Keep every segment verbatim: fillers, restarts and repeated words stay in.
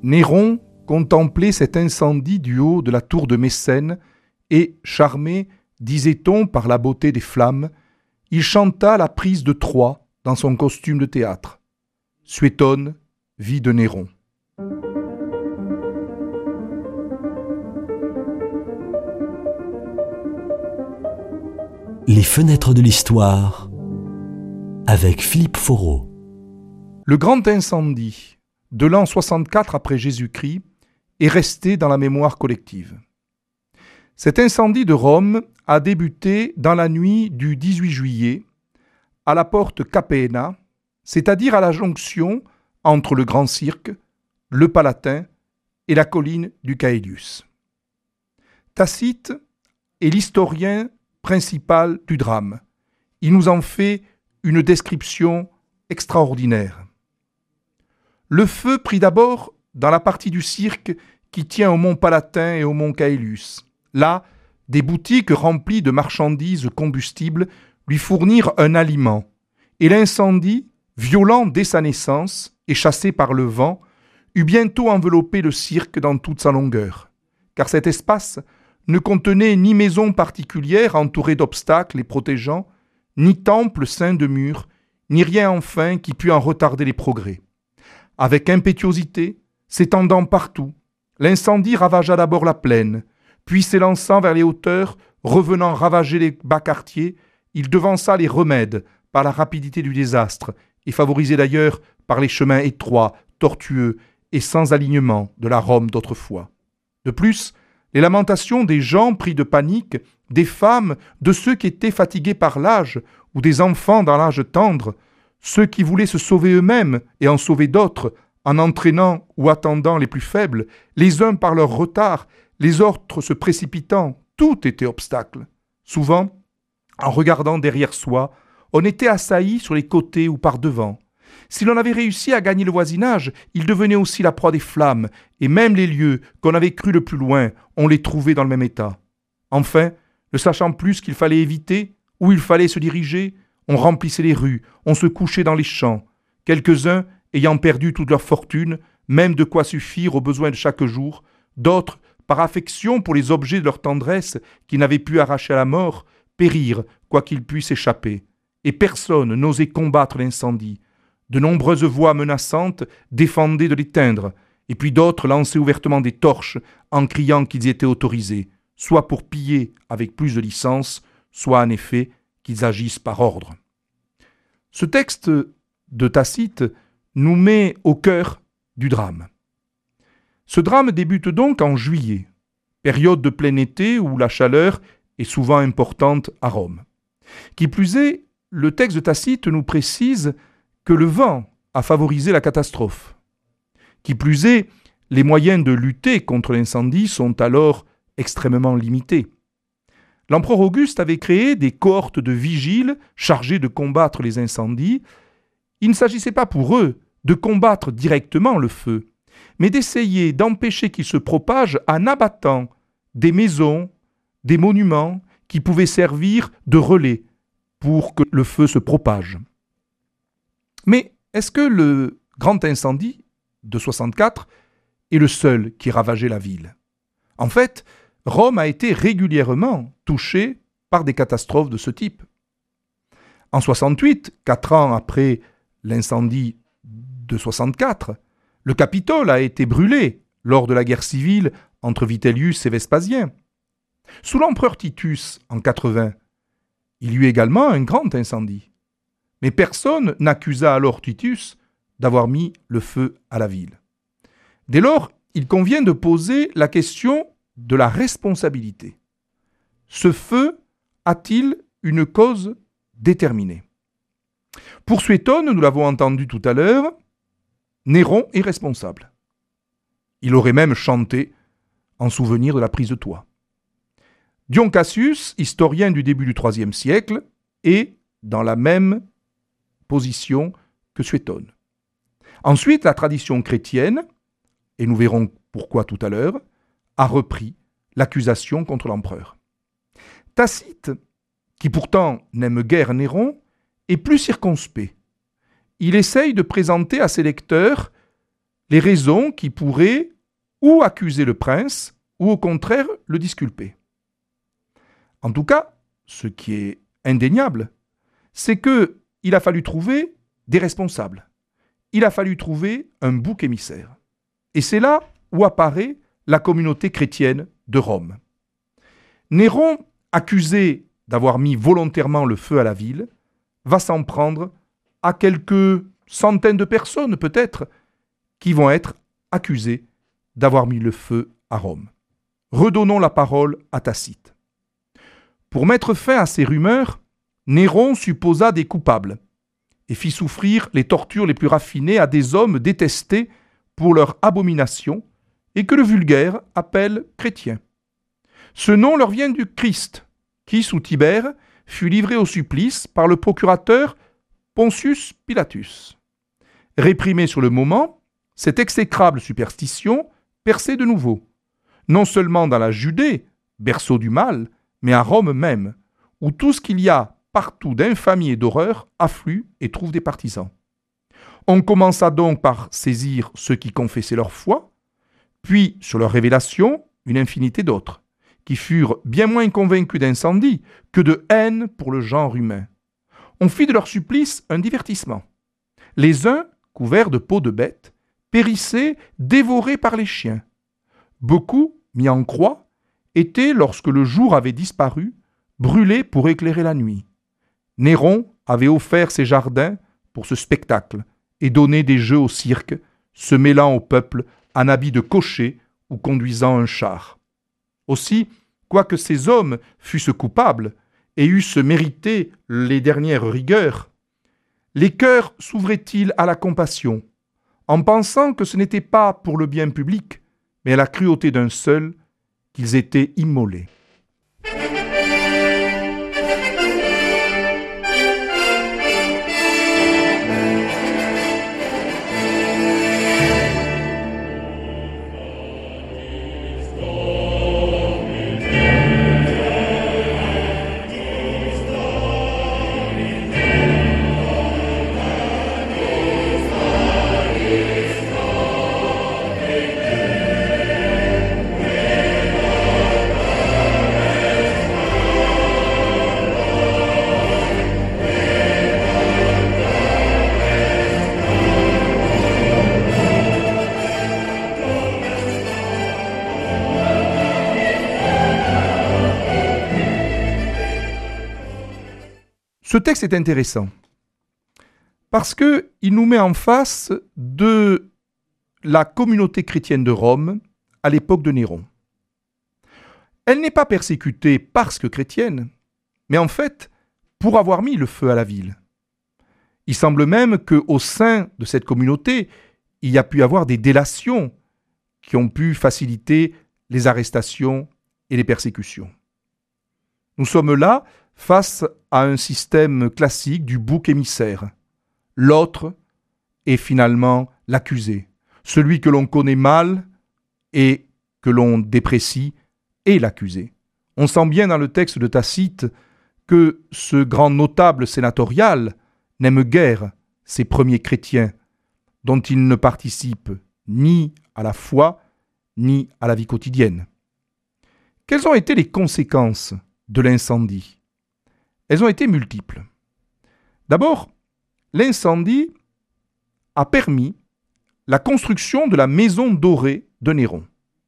Néron contemplait cet incendie du haut de la tour de Mécène et, charmé, disait-on, par la beauté des flammes, il chanta la prise de Troie dans son costume de théâtre. Suétone, vie de Néron. Les fenêtres de l'histoire avec Philippe Foreau. Le grand incendie de l'an soixante-quatre après Jésus-Christ est resté dans la mémoire collective. Cet incendie de Rome a débuté dans la nuit du dix-huit juillet à la porte Capena, c'est-à-dire à la jonction entre le Grand Cirque, le Palatin et la colline du Caelius. Tacite est l'historien principal du drame. Il nous en fait une description extraordinaire. Le feu prit d'abord dans la partie du cirque qui tient au mont Palatin et au mont Caelius. Là, des boutiques remplies de marchandises combustibles lui fournirent un aliment, et l'incendie, violent dès sa naissance et chassé par le vent, eut bientôt enveloppé le cirque dans toute sa longueur, car cet espace ne contenait ni maison particulière entourée d'obstacles et protégeant, ni temple ceint de murs, ni rien enfin qui pût en retarder les progrès. Avec impétuosité, s'étendant partout, l'incendie ravagea d'abord la plaine, puis s'élançant vers les hauteurs, revenant ravager les bas quartiers, il devança les remèdes par la rapidité du désastre, et favorisé d'ailleurs par les chemins étroits, tortueux et sans alignement de la Rome d'autrefois. De plus, les lamentations des gens pris de panique, des femmes, de ceux qui étaient fatigués par l'âge, ou des enfants dans l'âge tendre, ceux qui voulaient se sauver eux-mêmes et en sauver d'autres, en entraînant ou attendant les plus faibles, les uns par leur retard, les autres se précipitant, tout était obstacle. Souvent, en regardant derrière soi, on était assailli sur les côtés ou par devant. Si l'on avait réussi à gagner le voisinage, il devenait aussi la proie des flammes, et même les lieux qu'on avait crus le plus loin, on les trouvait dans le même état. Enfin, ne sachant plus qu'il fallait éviter, où il fallait se diriger, on remplissait les rues, on se couchait dans les champs. Quelques-uns, ayant perdu toute leur fortune, même de quoi suffire aux besoins de chaque jour, d'autres, par affection pour les objets de leur tendresse qui n'avaient pu arracher à la mort, périrent, quoi qu'ils puissent échapper. Et personne n'osait combattre l'incendie. De nombreuses voix menaçantes défendaient de l'éteindre, et puis d'autres lançaient ouvertement des torches en criant qu'ils étaient autorisés, soit pour piller avec plus de licence, soit en effet qu'ils agissent par ordre. Ce texte de Tacite nous met au cœur du drame. Ce drame débute donc en juillet, période de plein été où la chaleur est souvent importante à Rome. Qui plus est, le texte de Tacite nous précise que le vent a favorisé la catastrophe. Qui plus est, les moyens de lutter contre l'incendie sont alors extrêmement limités. L'empereur Auguste avait créé des cohortes de vigiles chargés de combattre les incendies. Il ne s'agissait pas pour eux de combattre directement le feu, mais d'essayer d'empêcher qu'il se propage en abattant des maisons, des monuments qui pouvaient servir de relais pour que le feu se propage. Mais est-ce que le grand incendie de soixante-quatre est le seul qui ravageait la ville ? En fait, Rome a été régulièrement touchée par des catastrophes de ce type. En soixante-huit, quatre ans après l'incendie de soixante-quatre, le Capitole a été brûlé lors de la guerre civile entre Vitellius et Vespasien. Sous l'empereur Titus, en quatre-vingts, il y eut également un grand incendie. Mais personne n'accusa alors Titus d'avoir mis le feu à la ville. Dès lors, il convient de poser la question de la responsabilité. Ce feu a-t-il une cause déterminée ? Pour Suétone, nous l'avons entendu tout à l'heure, Néron est responsable. Il aurait même chanté en souvenir de la prise de toit. Dion Cassius, historien du début du troisième siècle, est dans la même position que Suétone. Ensuite, la tradition chrétienne, et nous verrons pourquoi tout à l'heure, a repris l'accusation contre l'empereur. Tacite, qui pourtant n'aime guère Néron, est plus circonspect. Il essaye de présenter à ses lecteurs les raisons qui pourraient ou accuser le prince, ou au contraire le disculper. En tout cas, ce qui est indéniable, c'est qu'il a fallu trouver des responsables. Il a fallu trouver un bouc émissaire. Et c'est là où apparaît la communauté chrétienne de Rome. Néron, accusé d'avoir mis volontairement le feu à la ville, va s'en prendre à quelques centaines de personnes peut-être qui vont être accusées d'avoir mis le feu à Rome. Redonnons la parole à Tacite. Pour mettre fin à ces rumeurs, Néron supposa des coupables et fit souffrir les tortures les plus raffinées à des hommes détestés pour leur abomination et que le vulgaire appelle chrétiens. Ce nom leur vient du Christ, qui, sous Tibère, fut livré au supplice par le procurateur Pontius Pilatus. Réprimée sur le moment, cette exécrable superstition perçait de nouveau, non seulement dans la Judée, berceau du mal, mais à Rome même, où tout ce qu'il y a partout d'infamie et d'horreur afflue et trouve des partisans. On commença donc par saisir ceux qui confessaient leur foi, puis, sur leur révélation, une infinité d'autres, qui furent bien moins convaincus d'incendie que de haine pour le genre humain. On fit de leur supplice un divertissement. Les uns, couverts de peau de bête, périssaient dévorés par les chiens. Beaucoup, mis en croix, étaient, lorsque le jour avait disparu, brûlés pour éclairer la nuit. Néron avait offert ses jardins pour ce spectacle et donné des jeux au cirque, se mêlant au peuple en habit de cocher ou conduisant un char. Aussi, quoique ces hommes fussent coupables et eussent mérité les dernières rigueurs, les cœurs s'ouvraient-ils à la compassion, en pensant que ce n'était pas pour le bien public, mais à la cruauté d'un seul, qu'ils étaient immolés. Ce texte est intéressant parce qu'il nous met en face de la communauté chrétienne de Rome à l'époque de Néron. Elle n'est pas persécutée parce que chrétienne, mais en fait pour avoir mis le feu à la ville. Il semble même qu'au sein de cette communauté, il y a pu avoir des délations qui ont pu faciliter les arrestations et les persécutions. Nous sommes là face à un système classique du bouc émissaire. L'autre est finalement l'accusé, celui que l'on connaît mal et que l'on déprécie est l'accusé. On sent bien dans le texte de Tacite que ce grand notable sénatorial n'aime guère ces premiers chrétiens dont il ne participe ni à la foi ni à la vie quotidienne. Quelles ont été les conséquences de l'incendie ? Elles ont été multiples. D'abord, l'incendie a permis la construction de la maison dorée de Néron.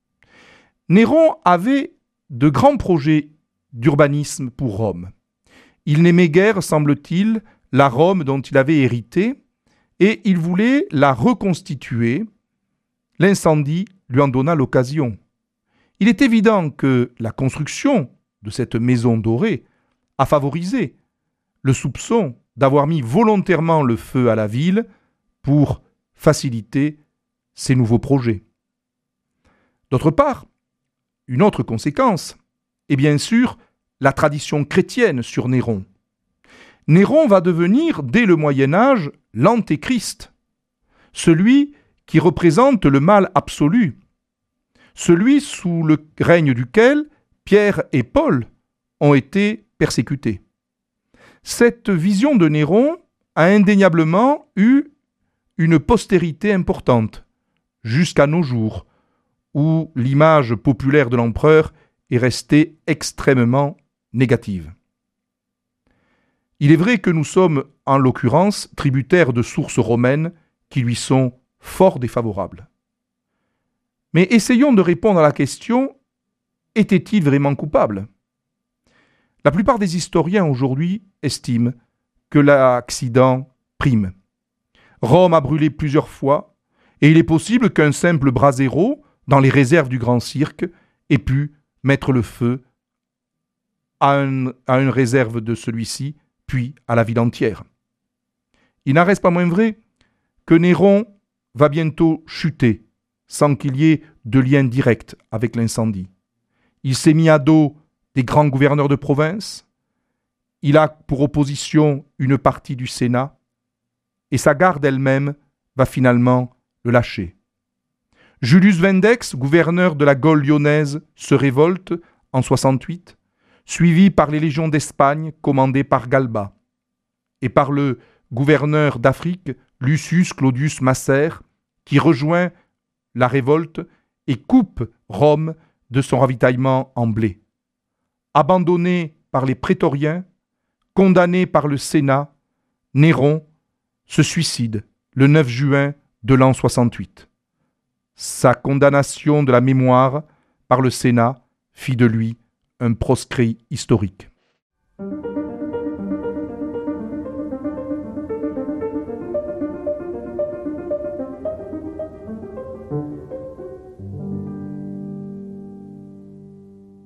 Néron avait de grands projets d'urbanisme pour Rome. Il n'aimait guère, semble-t-il, la Rome dont il avait hérité et il voulait la reconstituer. L'incendie lui en donna l'occasion. Il est évident que la construction de cette maison dorée a favorisé le soupçon d'avoir mis volontairement le feu à la ville pour faciliter ses nouveaux projets. D'autre part, une autre conséquence est bien sûr la tradition chrétienne sur Néron. Néron va devenir, dès le Moyen-Âge, l'antéchrist, celui qui représente le mal absolu, celui sous le règne duquel Pierre et Paul ont été persécutés. Cette vision de Néron a indéniablement eu une postérité importante, jusqu'à nos jours, où l'image populaire de l'empereur est restée extrêmement négative. Il est vrai que nous sommes, en l'occurrence, tributaires de sources romaines qui lui sont fort défavorables. Mais essayons de répondre à la question, était-il vraiment coupable ? La plupart des historiens aujourd'hui estiment que l'accident prime. Rome a brûlé plusieurs fois, et il est possible qu'un simple brasero, dans les réserves du Grand Cirque, ait pu mettre le feu à, un, à une réserve de celui-ci, puis à la ville entière. Il n'en reste pas moins vrai que Néron va bientôt chuter, sans qu'il y ait de lien direct avec l'incendie. Il s'est mis à dos des grands gouverneurs de province, il a pour opposition une partie du Sénat, et sa garde elle-même va finalement le lâcher. Julius Vindex, gouverneur de la Gaule lyonnaise, se révolte en soixante-huit, suivi par les légions d'Espagne commandées par Galba, et par le gouverneur d'Afrique, Lucius Claudius Macer, qui rejoint la révolte et coupe Rome de son ravitaillement en blé. Abandonné par les prétoriens, condamné par le Sénat, Néron se suicide le neuf juin de l'an soixante-huit. Sa condamnation de la mémoire par le Sénat fit de lui un proscrit historique.